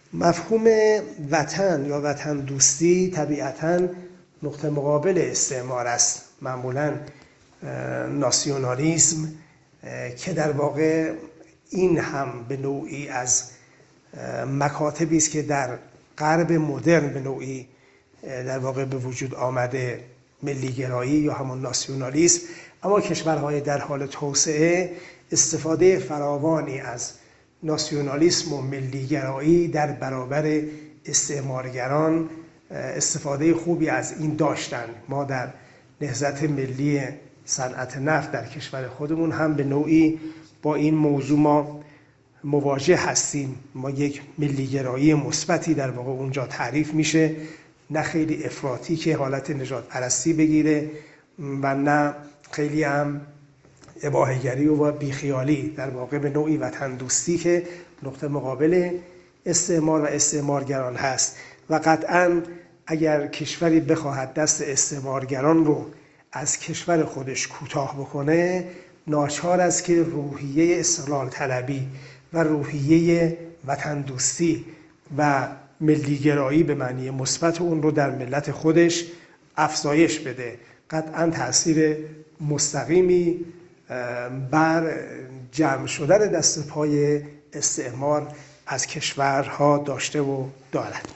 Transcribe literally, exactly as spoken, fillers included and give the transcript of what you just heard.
مفهوم وطن یا وطن دوستی طبیعتاً نقطه مقابل استعمار است. معمولاً ناسیونالیسم که در واقع این هم به نوعی از مکاتبی است که در غرب مدرن به نوعی در واقع به وجود آمده، ملیگرایی یا همون ناسیونالیسم، اما کشورهای در حال توسعه استفاده فراوانی از ناسیونالیسم و ملیگرایی در برابر استعمارگران استفاده خوبی از این داشتند. ما در نهضت ملی صنعت نفت در کشور خودمون هم به نوعی با این موضوع ما مواجه هستیم. ما یک ملیگرایی مثبتی در واقع اونجا تعریف میشه، نه خیلی افراطی که حالت نژاد پرستی بگیره و نه خیلی هم اباحه‌گری و بیخیالی، در واقع به نوعی وطن دوستی که نقطه مقابل استعمار و استعمارگران هست. و قطعاً اگر کشوری بخواهد دست استعمارگران رو از کشور خودش کوتاه بکنه، ناچار است که روحیه استقلال طلبی و روحیه وطن دوستی و ملیگرایی به معنی مثبت اون رو در ملت خودش افزایش بده. قطعاً تأثیر مستقیمی بر جمع شدن دست پای استعمار از کشورها داشته و دارد.